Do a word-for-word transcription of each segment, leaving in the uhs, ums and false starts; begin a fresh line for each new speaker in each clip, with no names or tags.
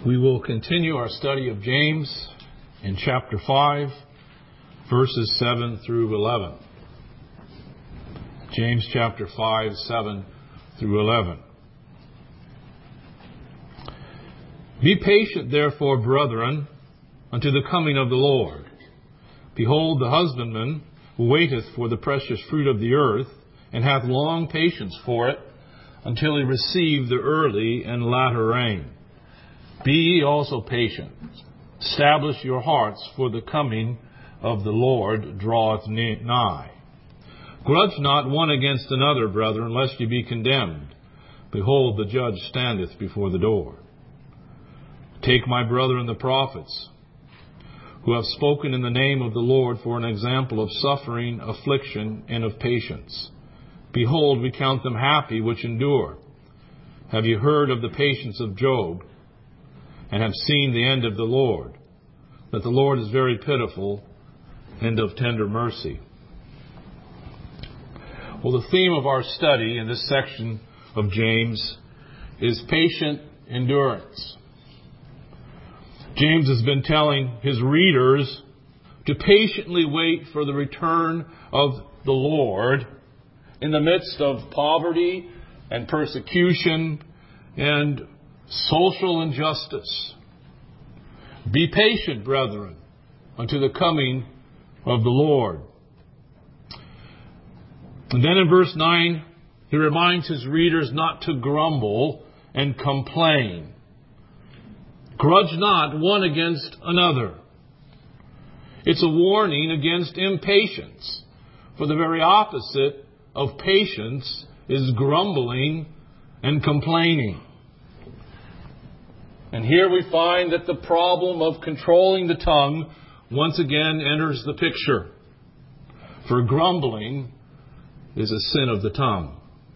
We will continue our study of James in chapter five, verses seven through eleven. James chapter five, seven through eleven. Be patient, therefore, brethren, unto the coming of the Lord. Behold, the husbandman who waiteth for the precious fruit of the earth, and hath long patience for it, until he receive the early and latter rain. Be ye also patient. Establish your hearts, for the coming of the Lord draweth nigh. Grudge not one against another, brethren, lest ye be condemned. Behold, the judge standeth before the door. Take my brethren the prophets, who have spoken in the name of the Lord, for an example of suffering, affliction, and of patience. Behold, we count them happy which endure. Have you heard of the patience of Job, and have seen the end of the Lord, that the Lord is very pitiful and of tender mercy? Well, the theme of our study in this section of James is patient endurance. James has been telling his readers to patiently wait for the return of the Lord in the midst of poverty and persecution and social injustice. Be patient, brethren, unto the coming of the Lord. And then in verse nine, he reminds his readers not to grumble and complain. Grudge not one against another. It's a warning against impatience, for the very opposite of patience is grumbling and complaining. And here we find that the problem of controlling the tongue once again enters the picture. For grumbling is a sin of the tongue.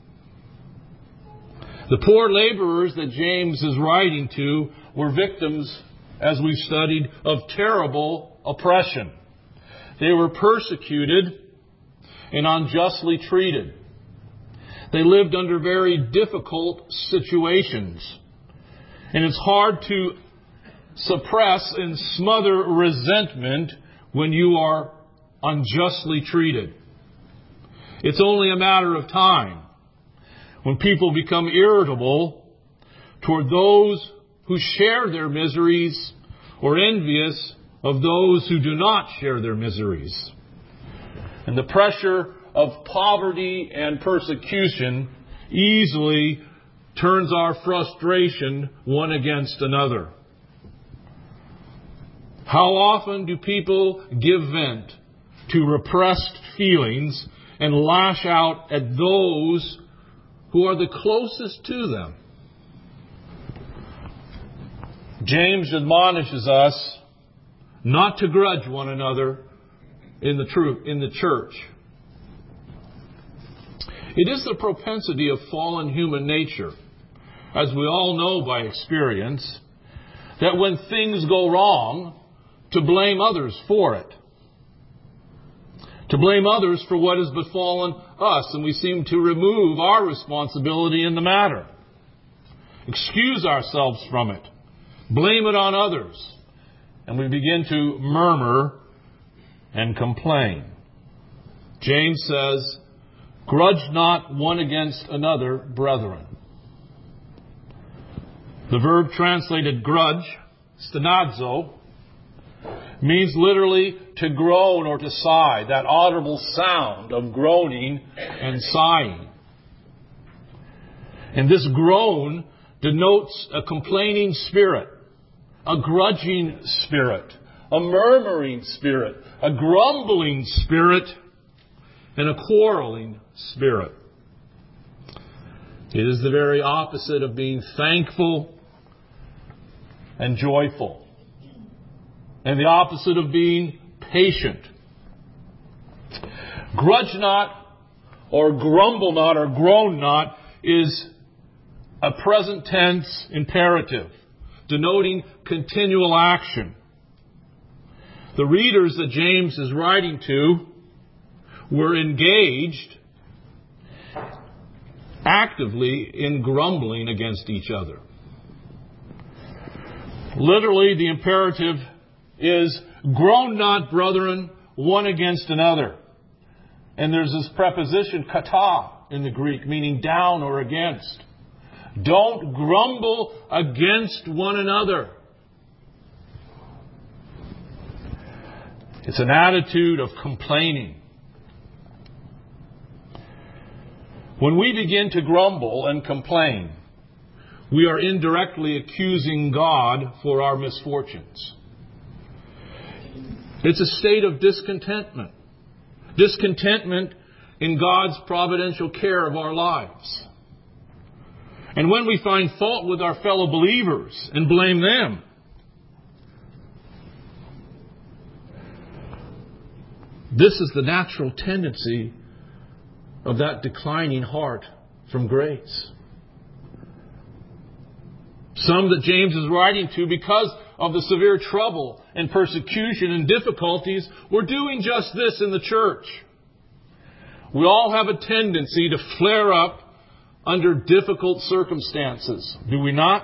The poor laborers that James is writing to were victims, as we've studied, of terrible oppression. They were persecuted and unjustly treated. They lived under very difficult situations. And it's hard to suppress and smother resentment when you are unjustly treated. It's only a matter of time when people become irritable toward those who share their miseries or envious of those who do not share their miseries. And the pressure of poverty and persecution easily turns our frustration one against another. How often do people give vent to repressed feelings and lash out at those who are the closest to them? James admonishes us not to grudge one another in the truth, in the church. It is the propensity of fallen human nature, as we all know by experience, that when things go wrong, to blame others for it. To blame others for what has befallen us, and we seem to remove our responsibility in the matter. Excuse ourselves from it. Blame it on others. And we begin to murmur and complain. James says, grudge not one against another, brethren. The verb translated grudge, stenazo, means literally to groan or to sigh, that audible sound of groaning and sighing. And this groan denotes a complaining spirit, a grudging spirit, a murmuring spirit, a grumbling spirit, and a quarreling spirit. It is the very opposite of being thankful and joyful, and the opposite of being patient. Grudge not, or grumble not, or groan not is a present tense imperative, denoting continual action. The readers that James is writing to were engaged actively in grumbling against each other. Literally, the imperative is, groan not, brethren, one against another. And there's this preposition, kata, in the Greek, meaning down or against. Don't grumble against one another. It's an attitude of complaining. When we begin to grumble and complain, we are indirectly accusing God for our misfortunes. It's a state of discontentment. Discontentment in God's providential care of our lives. And when we find fault with our fellow believers and blame them, this is the natural tendency of that declining heart from grace. Some that James is writing to, because of the severe trouble and persecution and difficulties, were doing just this in the church. We all have a tendency to flare up under difficult circumstances, do we not?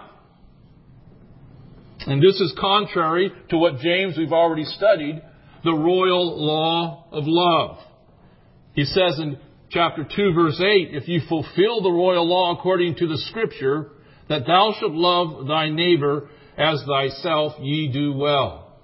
And this is contrary to what James, we've already studied, the royal law of love. He says in chapter two, verse eight, if you fulfill the royal law according to the Scripture, that thou shalt love thy neighbor as thyself, ye do well.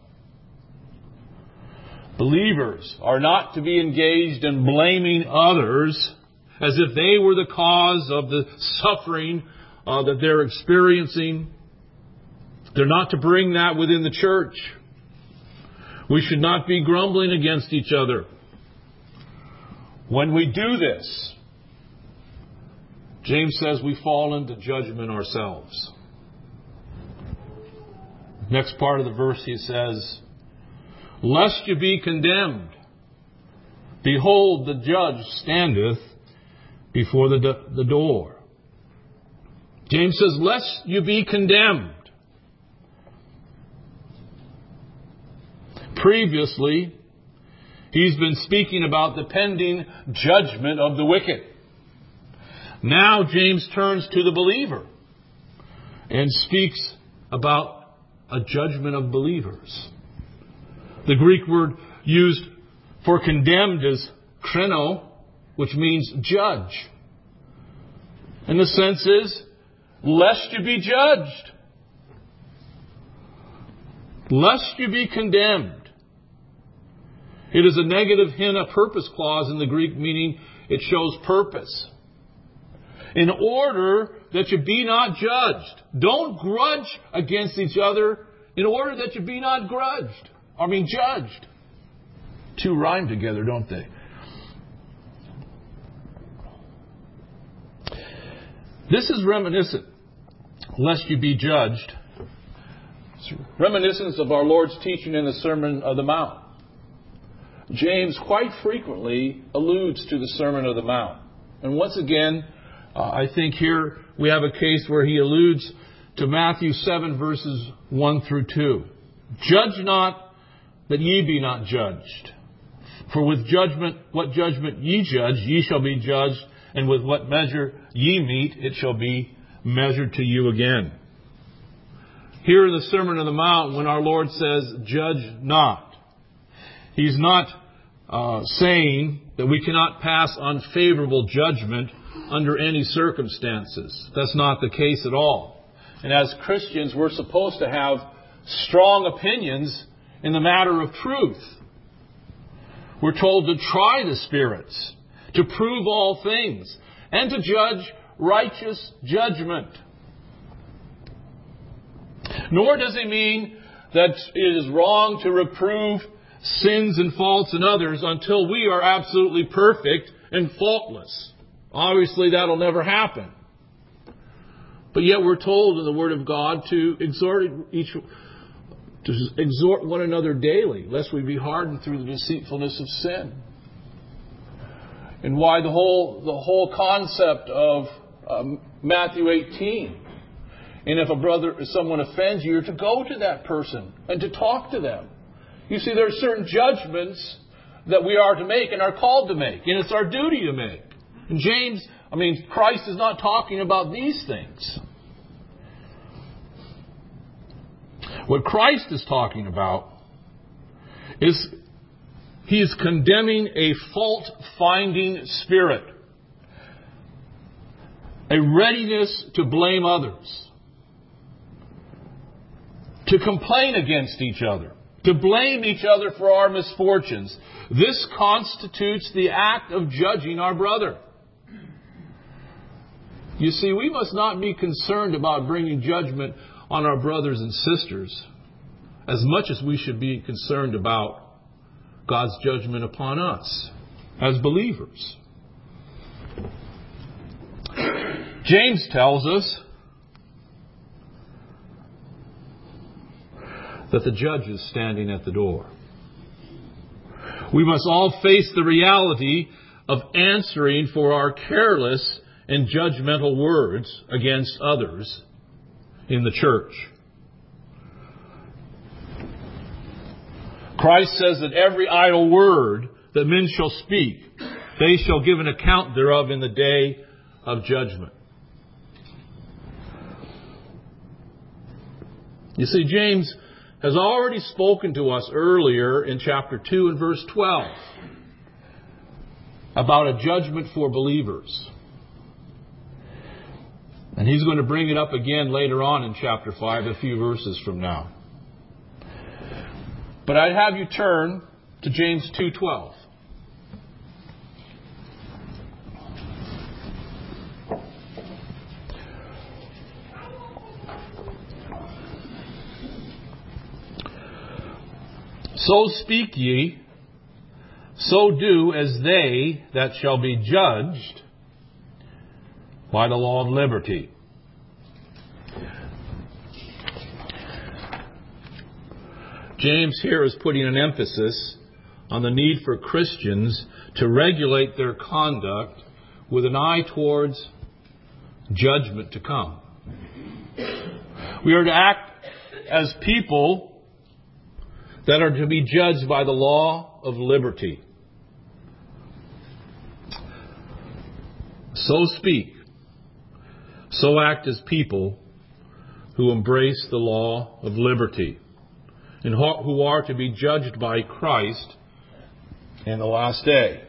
Believers are not to be engaged in blaming others as if they were the cause of the suffering uh, that they're experiencing. They're not to bring that within the church. We should not be grumbling against each other. When we do this, James says we fall into judgment ourselves. Next part of the verse he says, lest you be condemned. Behold, the judge standeth before the, do- the door. James says, lest you be condemned. Previously, he's been speaking about the pending judgment of the wicked. Now James turns to the believer and speaks about a judgment of believers. The Greek word used for condemned is kreno, which means judge. And the sense is, lest you be judged. Lest you be condemned. It is a negative hint, a purpose clause in the Greek, meaning it shows purpose. In order that you be not judged. Don't grudge against each other in order that you be not grudged. I mean judged. Two rhyme together, don't they? This is reminiscent, lest you be judged. It's reminiscence of our Lord's teaching in the Sermon on the Mount. James quite frequently alludes to the Sermon on the Mount. And once again, uh, I think here we have a case where he alludes to Matthew seven, verses one through two. Judge not, that ye be not judged. For with judgment, what judgment ye judge, ye shall be judged, and with what measure ye meet, it shall be measured to you again. Here in the Sermon on the Mount, when our Lord says, judge not, He's not uh, saying that we cannot pass unfavorable judgment under any circumstances. That's not the case at all. And as Christians, we're supposed to have strong opinions in the matter of truth. We're told to try the spirits, to prove all things, and to judge righteous judgment. Nor does he mean that it is wrong to reprove sins and faults in others until we are absolutely perfect and faultless. Obviously, that'll never happen. But yet we're told in the Word of God to exhort each, to exhort one another daily, lest we be hardened through the deceitfulness of sin. And why the whole the whole concept of um, Matthew eighteen. And if a brother, if someone offends you, you're to go to that person and to talk to them. You see, there are certain judgments that we are to make and are called to make. And it's our duty to make. And James, I mean, Christ is not talking about these things. What Christ is talking about is He is condemning a fault-finding spirit, a readiness to blame others, to complain against each other, to blame each other for our misfortunes. This constitutes the act of judging our brother. You see, we must not be concerned about bringing judgment on our brothers and sisters as much as we should be concerned about God's judgment upon us as believers. James tells us that the judge is standing at the door. We must all face the reality of answering for our careless and judgmental words against others in the church. Christ says that every idle word that men shall speak, they shall give an account thereof in the day of judgment. You see, James has already spoken to us earlier in chapter two and verse twelve about a judgment for believers. And he's going to bring it up again later on in chapter five, a few verses from now. But I'd have you turn to James two twelve. So speak ye, so do as they that shall be judged by the law of liberty. James here is putting an emphasis on the need for Christians to regulate their conduct with an eye towards judgment to come. We are to act as people that are to be judged by the law of liberty. So speak, so act as people who embrace the law of liberty and who are to be judged by Christ in the last day.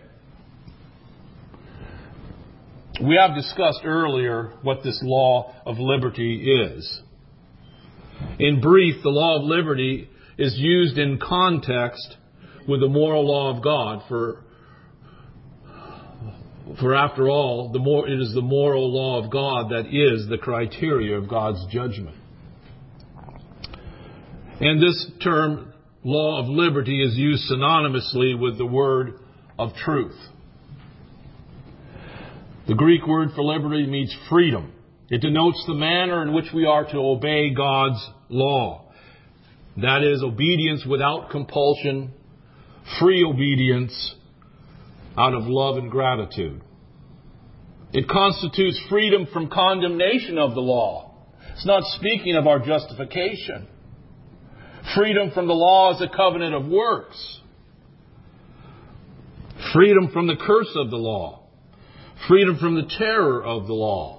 We have discussed earlier what this law of liberty is. In brief, the law of liberty is used in context with the moral law of God. For, for after all, the more, it is the moral law of God that is the criteria of God's judgment. And this term, law of liberty, is used synonymously with the word of truth. The Greek word for liberty means freedom. It denotes the manner in which we are to obey God's law. That is, obedience without compulsion, free obedience out of love and gratitude. It constitutes freedom from condemnation of the law. It's not speaking of our justification. Freedom from the law is a covenant of works. Freedom from the curse of the law. Freedom from the terror of the law.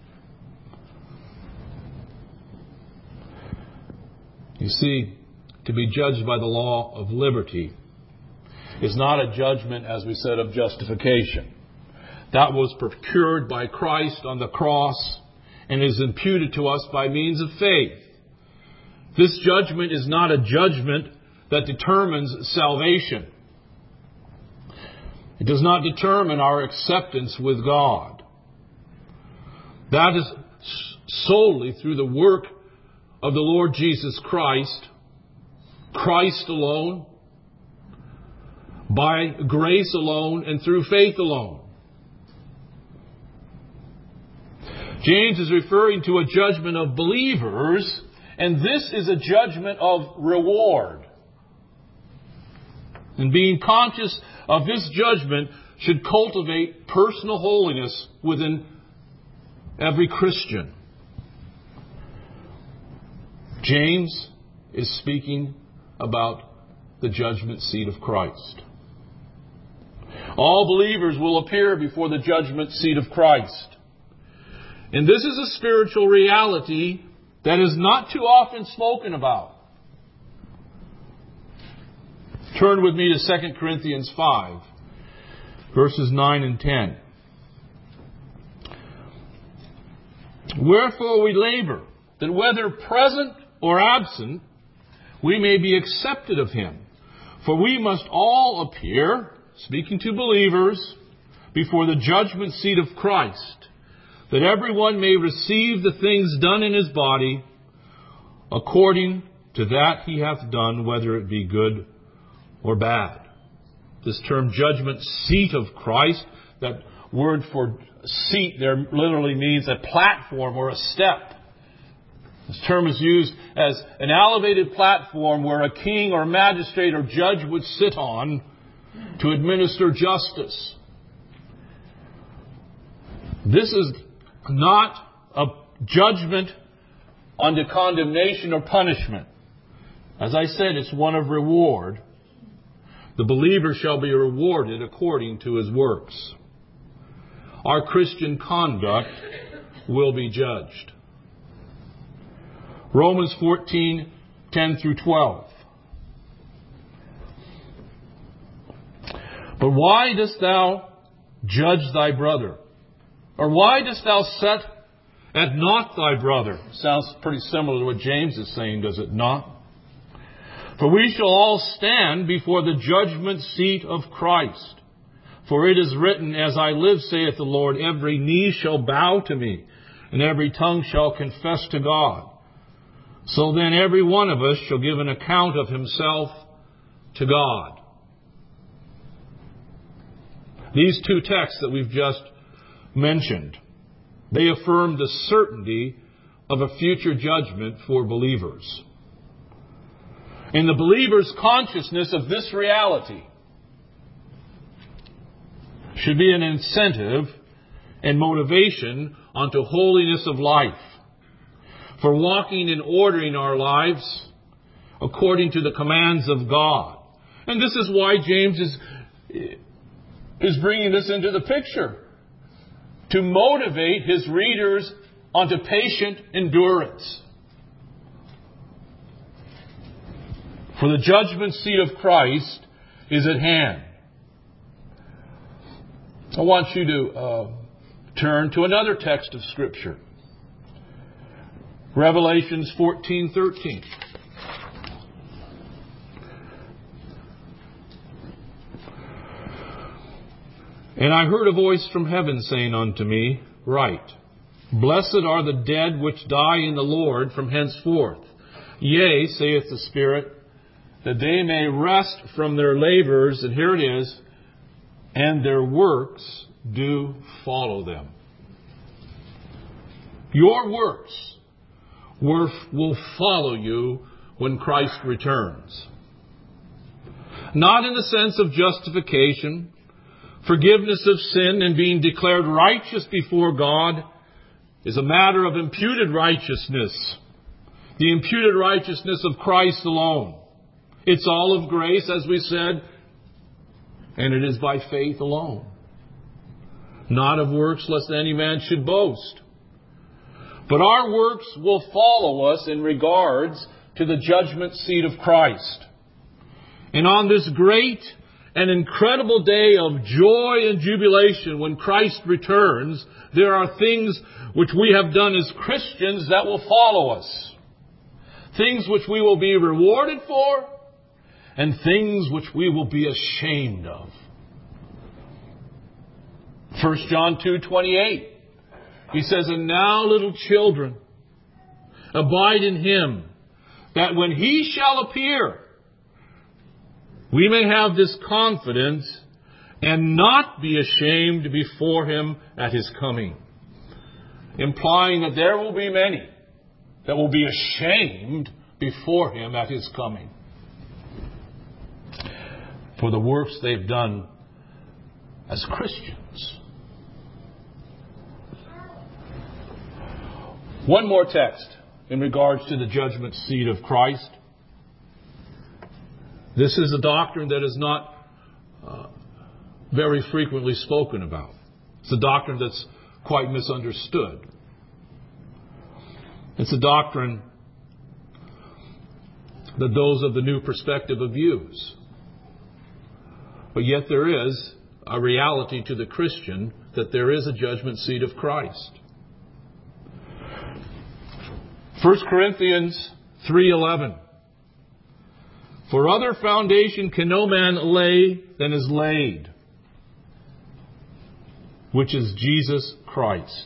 You see, to be judged by the law of liberty is not a judgment, as we said, of justification. That was procured by Christ on the cross and is imputed to us by means of faith. This judgment is not a judgment that determines salvation. It does not determine our acceptance with God. That is solely through the work of the Lord Jesus Christ, Christ alone, by grace alone, and through faith alone. James is referring to a judgment of believers, and this is a judgment of reward. And being conscious of this judgment should cultivate personal holiness within every Christian. James is speaking about the judgment seat of Christ. All believers will appear before the judgment seat of Christ. And this is a spiritual reality that is not too often spoken about. Turn with me to Second Corinthians five, verses nine and ten. Wherefore we labor, that whether present or absent, we may be accepted of Him. For we must all appear, speaking to believers, before the judgment seat of Christ, that everyone may receive the things done in his body, according to that he hath done, whether it be good or bad. This term, judgment seat of Christ, that word for seat there literally means a platform or a step. This term is used as an elevated platform where a king or magistrate or judge would sit on to administer justice. This is not a judgment unto condemnation or punishment. As I said, it's one of reward. The believer shall be rewarded according to his works. Our Christian conduct will be judged. Romans fourteen, ten through twelve. But why dost thou judge thy brother? Or why dost thou set at naught thy brother? Sounds pretty similar to what James is saying, does it not? For we shall all stand before the judgment seat of Christ. For it is written, As I live, saith the Lord, every knee shall bow to me, and every tongue shall confess to God. So then every one of us shall give an account of himself to God. These two texts that we've just mentioned, they affirm the certainty of a future judgment for believers. In the believer's consciousness of this reality should be an incentive and motivation unto holiness of life, for walking and ordering our lives according to the commands of God. And this is why James is, is bringing this into the picture, to motivate his readers unto patient endurance. For the judgment seat of Christ is at hand. I want you to uh, turn to another text of Scripture. Revelations fourteen thirteen. And I heard a voice from heaven saying unto me, Write, Blessed are the dead which die in the Lord from henceforth. Yea, saith the Spirit, that they may rest from their labors, and here it is, and their works do follow them. Your works will follow you when Christ returns. Not in the sense of justification, forgiveness of sin, and being declared righteous before God is a matter of imputed righteousness. The imputed righteousness of Christ alone. It's all of grace, as we said, and it is by faith alone. Not of works, lest any man should boast. But our works will follow us in regards to the judgment seat of Christ. And on this great and incredible day of joy and jubilation when Christ returns, there are things which we have done as Christians that will follow us. Things which we will be rewarded for, and things which we will be ashamed of. First John two twenty-eight. He says, And now, little children, abide in Him, that when He shall appear, we may have this confidence and not be ashamed before Him at His coming. Implying that there will be many that will be ashamed before Him at His coming, for the works they've done as Christians. One more text in regards to the judgment seat of Christ. This is a doctrine that is not uh, very frequently spoken about. It's a doctrine that's quite misunderstood. It's a doctrine that those of the new perspective abuse. But yet there is a reality to the Christian that there is a judgment seat of Christ. First Corinthians three eleven. For other foundation can no man lay than is laid, which is Jesus Christ.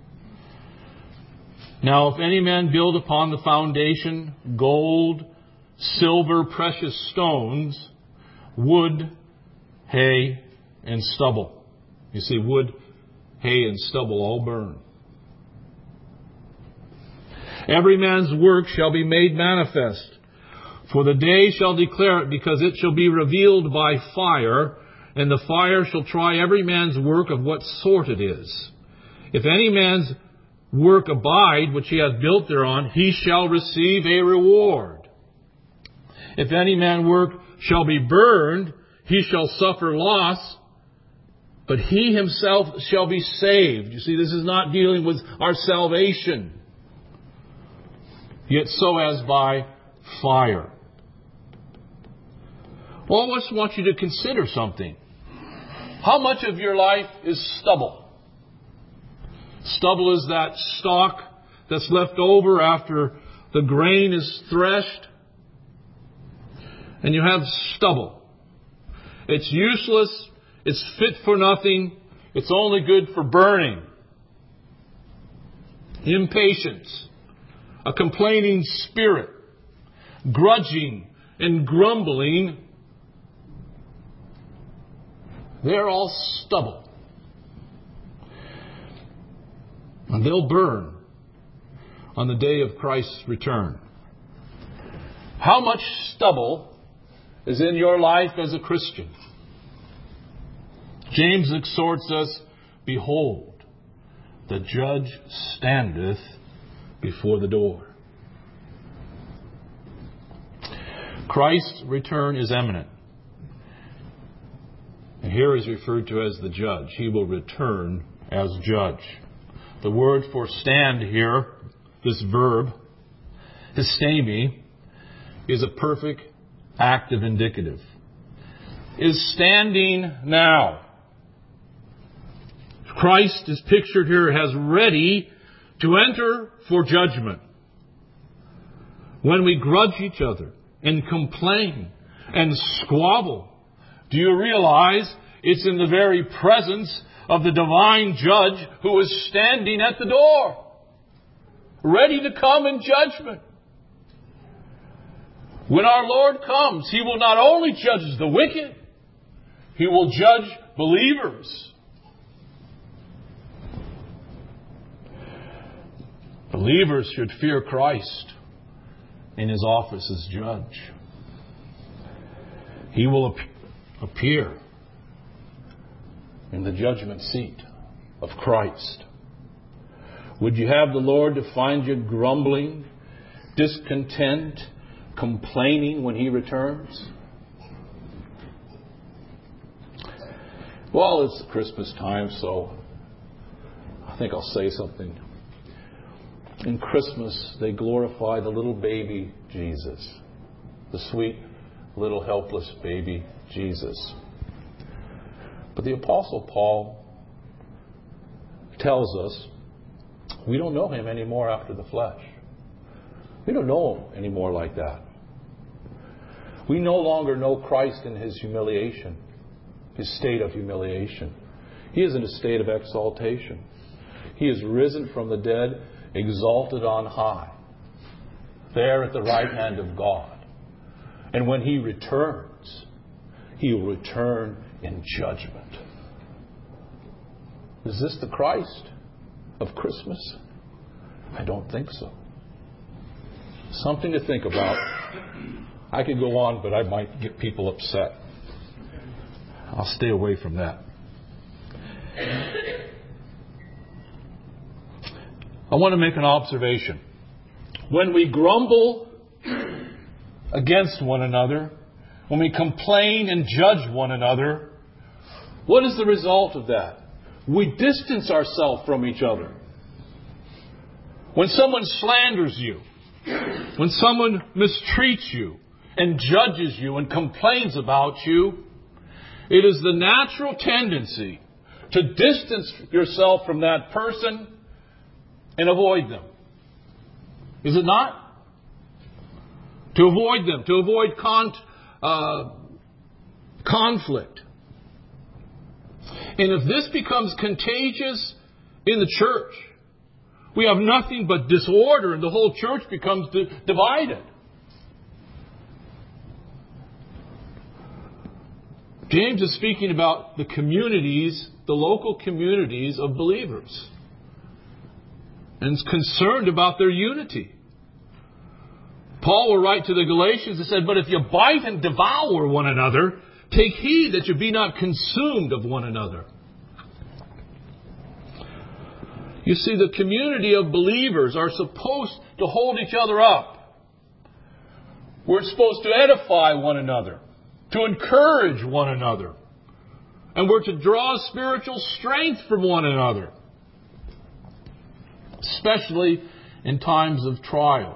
Now, if any man build upon the foundation gold, silver, precious stones, wood, hay, and stubble. You see, wood, hay, and stubble all burn. Every man's work shall be made manifest, for the day shall declare it, because it shall be revealed by fire, and the fire shall try every man's work of what sort it is. If any man's work abide, which he hath built thereon, he shall receive a reward. If any man work shall be burned, he shall suffer loss, but he himself shall be saved. You see, this is not dealing with our salvation, yet so as by fire. Well, I just want you to consider something. How much of your life is stubble? Stubble is that stalk that's left over after the grain is threshed. And you have stubble. It's useless. It's fit for nothing. It's only good for burning. Impatience. A complaining spirit. Grudging and grumbling. They're all stubble. And they'll burn on the day of Christ's return. How much stubble is in your life as a Christian? James exhorts us, behold, the judge standeth before the door. Christ's return is imminent. And here is referred to as the judge. He will return as judge. The word for stand here, this verb, histemi, is a perfect active indicative. Is standing now. Christ is pictured here as ready to enter for judgment. When we grudge each other and complain and squabble, do you realize it's in the very presence of the divine judge who is standing at the door, ready to come in judgment? When our Lord comes, He will not only judge the wicked, He will judge believers. Believers should fear Christ in His office as judge. He will appear in the judgment seat of Christ. Would you have the Lord to find you grumbling, discontent, complaining when He returns? Well, it's Christmas time, so I think I'll say something. In Christmas, they glorify the little baby Jesus, the sweet little helpless baby Jesus. But the Apostle Paul tells us we don't know Him anymore after the flesh. We don't know Him anymore like that. We no longer know Christ in His humiliation, His state of humiliation. He is in a state of exaltation. He is risen from the dead, exalted on high, there at the right hand of God. And when He returns, He will return in judgment. Is this the Christ of Christmas? I don't think so. Something to think about. I could go on, but I might get people upset. I'll stay away from that. I want to make an observation. When we grumble against one another, when we complain and judge one another, what is the result of that? We distance ourselves from each other. When someone slanders you, when someone mistreats you and judges you and complains about you, It is the natural tendency to distance yourself from that person and avoid them. Is it not? To avoid them, to avoid con- uh, conflict. And if this becomes contagious in the church, we have nothing but disorder and the whole church becomes di- divided. James is speaking about the communities, the local communities of believers. And is concerned about their unity. Paul will write to the Galatians and said, "But if you bite and devour one another, take heed that you be not consumed of one another." You see, the community of believers are supposed to hold each other up. We're supposed to edify one another, to encourage one another, and we're to draw spiritual strength from one another, especially in times of trial.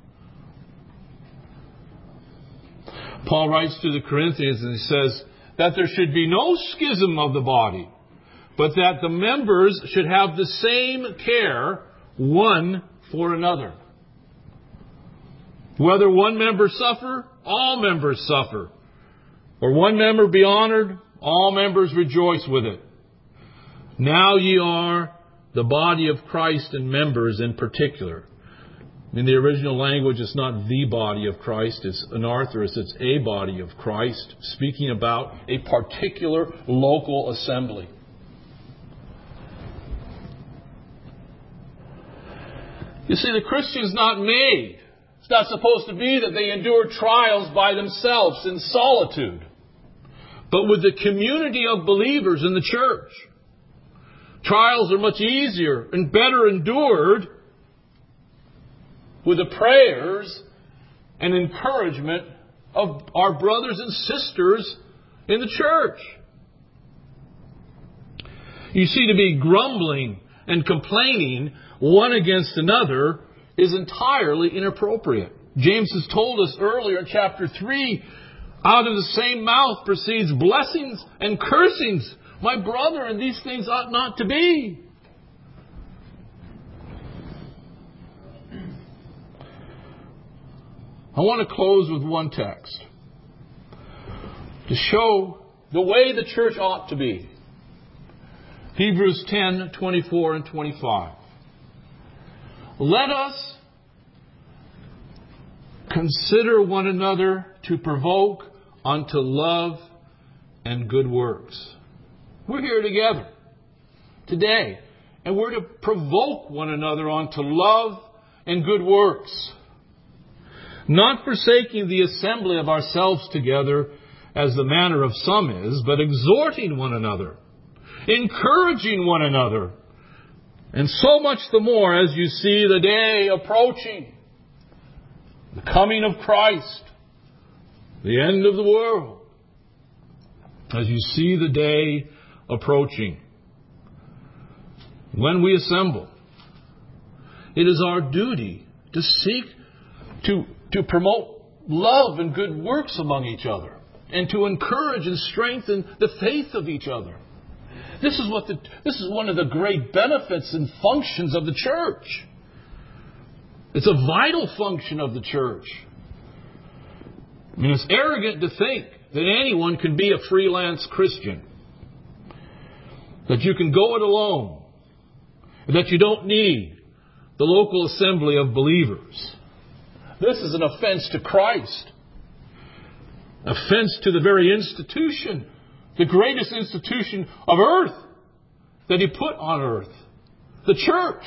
Paul writes to the Corinthians and he says that there should be no schism of the body, but that the members should have the same care one for another. Whether one member suffer, all members suffer. Or one member be honored, all members rejoice with it. Now ye are the body of Christ and members in particular. In the original language, it's not the body of Christ. It's anarthrous. It's a body of Christ, speaking about a particular local assembly. You see, the Christian's not made. It's not supposed to be that they endure trials by themselves in solitude, but with the community of believers in the church. Trials are much easier and better endured with the prayers and encouragement of our brothers and sisters in the church. You see, to be grumbling and complaining one against another is entirely inappropriate. James has told us earlier in chapter three, out of the same mouth proceeds blessings and cursings. My brother, and these things ought not to be. I want to close with one text to show the way the church ought to be. Hebrews ten, twenty-four and twenty-five. Let us consider one another to provoke unto love and good works. We're here together today, and we're to provoke one another unto love and good works. Not forsaking the assembly of ourselves together, as the manner of some is, but exhorting one another, encouraging one another, and so much the more as you see the day approaching, the coming of Christ, the end of the world. As you see the day approaching, when we assemble, it is our duty to seek to, to promote love and good works among each other, and to encourage and strengthen the faith of each other. This is what the, this is one of the great benefits and functions of the church. It's a vital function of the church. I mean, it's arrogant to think that anyone can be a freelance Christian, that you can go it alone, that you don't need the local assembly of believers. This is an offense to Christ, offense to the very institution, the greatest institution of earth that He put on earth, the church.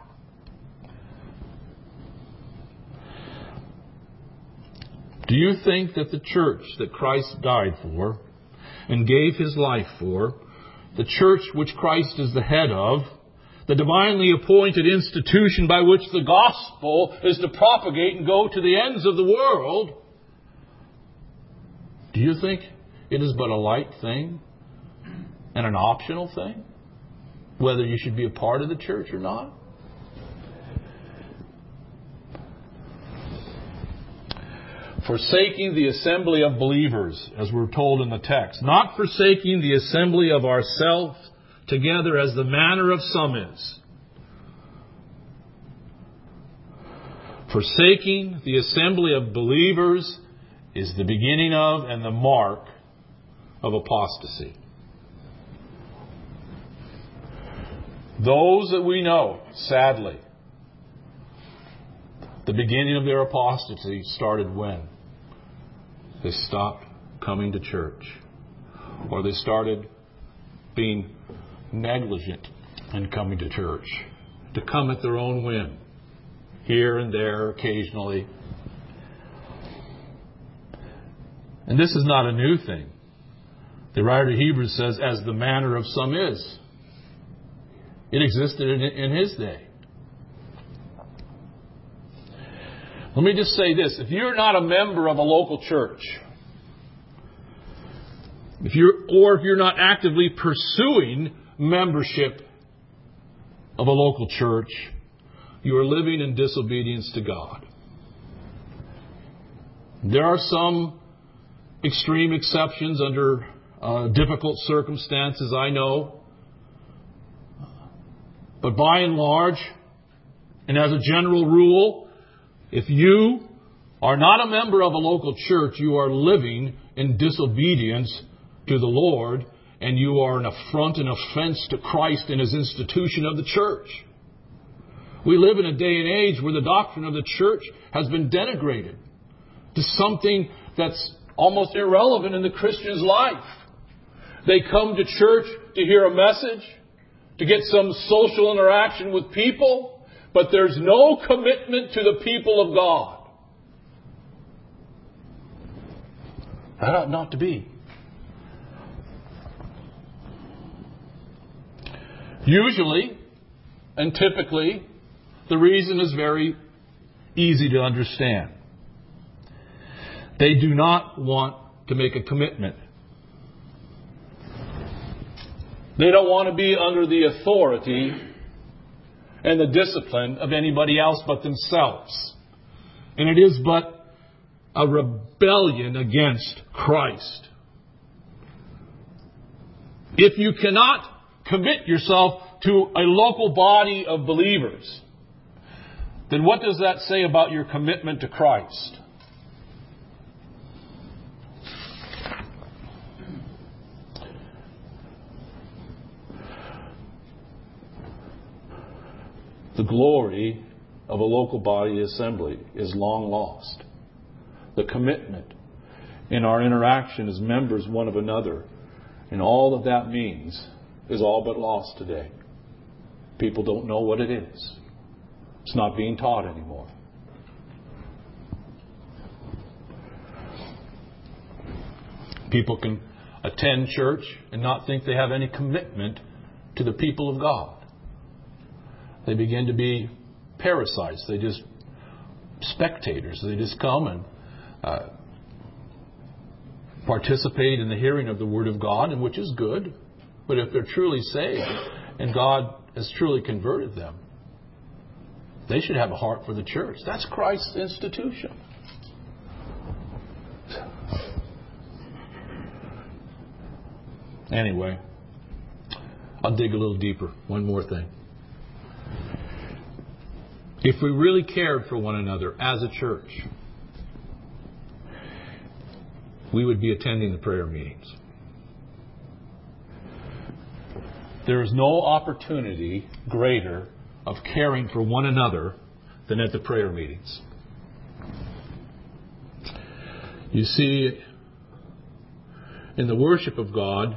Do you think that the church that Christ died for and gave His life for, the church which Christ is the head of, the divinely appointed institution by which the gospel is to propagate and go to the ends of the world, do you think it is but a light thing and an optional thing, whether you should be a part of the church or not? Forsaking the assembly of believers, as we're told in the text. Not forsaking the assembly of ourselves together as the manner of some is. Forsaking the assembly of believers is the beginning of and the mark of apostasy. Those that we know, sadly, the beginning of their apostasy started when? They stopped coming to church. Or they started being negligent in coming to church. To come at their own whim. Here and there, occasionally. And this is not a new thing. The writer of Hebrews says, as the manner of some is. It existed in, in his day. Let me just say this. If you're not a member of a local church, if you're, or if you're not actively pursuing membership of a local church, you are living in disobedience to God. There are some extreme exceptions under uh, difficult circumstances, I know. But by and large, and as a general rule, if you are not a member of a local church, you are living in disobedience to the Lord, and you are an affront and offense to Christ and His institution of the church. We live in a day and age where the doctrine of the church has been denigrated to something that's almost irrelevant in the Christian's life. They come to church to hear a message, to get some social interaction with people, but there's no commitment to the people of God. That ought not to be. Usually, and typically, the reason is very easy to understand. They do not want to make a commitment. They don't want to be under the authority and the discipline of anybody else but themselves. And it is but a rebellion against Christ. If you cannot commit yourself to a local body of believers, then what does that say about your commitment to Christ? The glory of a local body assembly is long lost. The commitment in our interaction as members one of another and all that that means is all but lost today. People don't know what it is. It's not being taught anymore. People can attend church and not think they have any commitment to the people of God. They begin to be parasites. They just spectators. They just come and uh, participate in the hearing of the Word of God, and which is good. But if they're truly saved and God has truly converted them, they should have a heart for the church. That's Christ's institution. Anyway, I'll dig a little deeper. One more thing. If we really cared for one another as a church, we would be attending the prayer meetings. There is no opportunity greater of caring for one another than at the prayer meetings. You see, in the worship of God,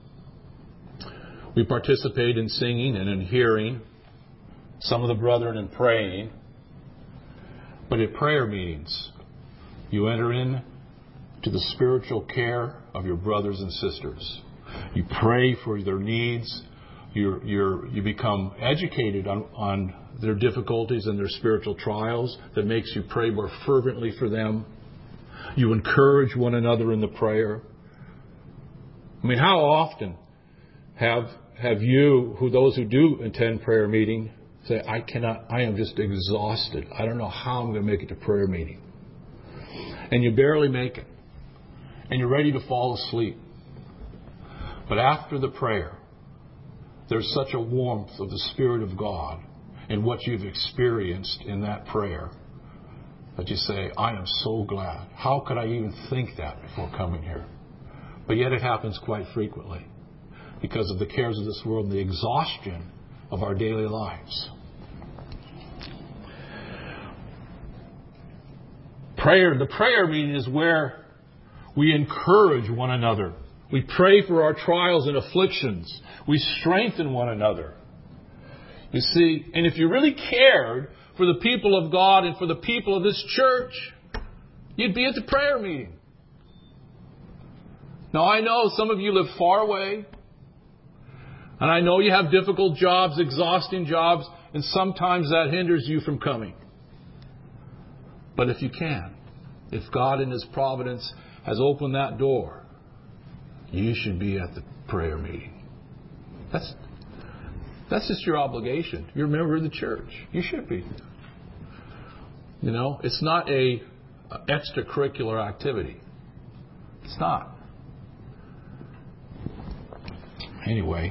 we participate in singing and in hearing some of the brethren in praying. But at prayer meetings, you enter in to the spiritual care of your brothers and sisters. You pray for their needs. You're, you're, you become educated on, on their difficulties and their spiritual trials. That makes you pray more fervently for them. You encourage one another in the prayer. I mean, how often have have you, who those who do attend prayer meeting, say, I cannot, I am just exhausted. I don't know how I'm going to make it to prayer meeting. and you barely make it, and you're ready to fall asleep. But after the prayer, there's such a warmth of the Spirit of God in what you've experienced in that prayer that you say, I am so glad. How could I even think that before coming here? But yet it happens quite frequently because of the cares of this world and the exhaustion of our daily lives. Prayer, the prayer meeting is where we encourage one another. We pray for our trials and afflictions. We strengthen one another. You see, and if you really cared for the people of God and for the people of this church, you'd be at the prayer meeting. Now, I know some of you live far away, and I know you have difficult jobs, exhausting jobs, and sometimes that hinders you from coming. But if you can, if God in His providence has opened that door, you should be at the prayer meeting. That's that's just your obligation. You're a member of the church. You should be. You know, it's not a, a extracurricular activity. It's not. Anyway.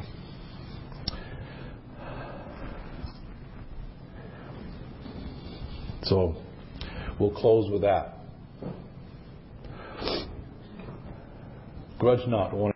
So, we'll close with that. Grudge not one